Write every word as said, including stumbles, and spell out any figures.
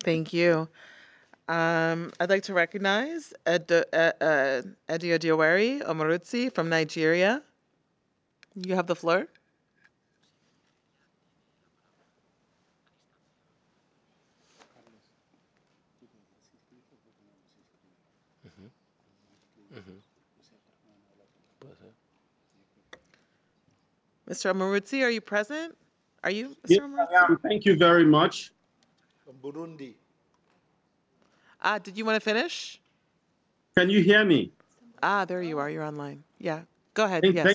Thank you. Um, I'd like to recognize Ed, uh, uh, Ediodiwari Omarutsi from Nigeria. You have the floor. Mhm, mhm. Puede ser. Mister Omarutsi, are you present? Are you Yes, Mister I Omarutsi? am. Thank you very much. From Burundi. Ah, did you want to finish? Can you hear me? Ah, there you are. You're online. Yeah. Go ahead. Thank, thank Yes.